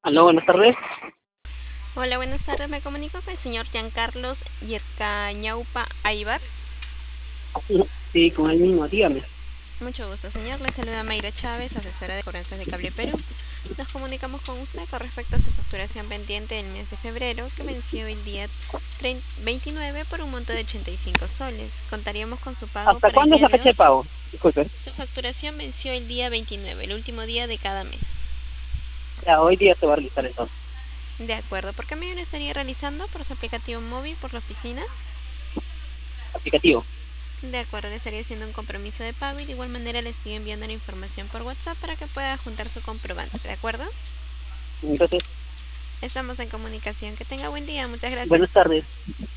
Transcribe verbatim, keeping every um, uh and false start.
Aló, buenas tardes. Hola, buenas tardes. Me comunico con el señor Giancarlos Yercañaupa Aybar. Sí, con el mismo, dígame. Mucho gusto, señor. Le saluda Mayra Chávez, asesora de cobranzas de Cable Perú. Nos comunicamos con usted con respecto a su facturación pendiente del mes de febrero, que venció el día veintinueve por un monto de ochenta y cinco soles. Contaríamos con su pago ¿Hasta para el cuándo es día la de fecha de hoy. pago? Disculpe. Su facturación venció el día veintinueve, el último día de cada mes. Ya, hoy día se va a realizar entonces. De acuerdo. ¿Por qué medio lo estaría realizando? ¿Por su aplicativo móvil, por la oficina? Aplicativo. De acuerdo, le estaría haciendo un compromiso de pago y de igual manera le estoy enviando la información por WhatsApp para que pueda juntar su comprobante, ¿de acuerdo? Entonces, Estamos en comunicación. Que tenga buen día, muchas buenas gracias. tardes.